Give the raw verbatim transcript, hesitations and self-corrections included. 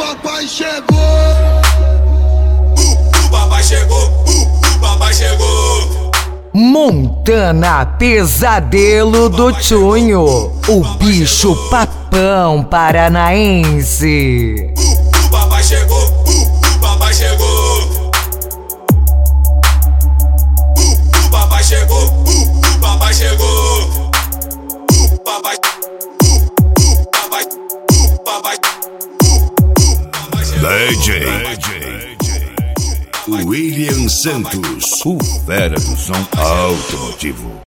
papai chegou. O papai chegou, o papai chegou. Montana Pesadelo do Tchunho, o bicho papão paranaense. O papai chegou, o papai chegou. O papai chegou, o papai chegou. O papai, o papai, o papai. D J William Santos, o fera do som automotivo.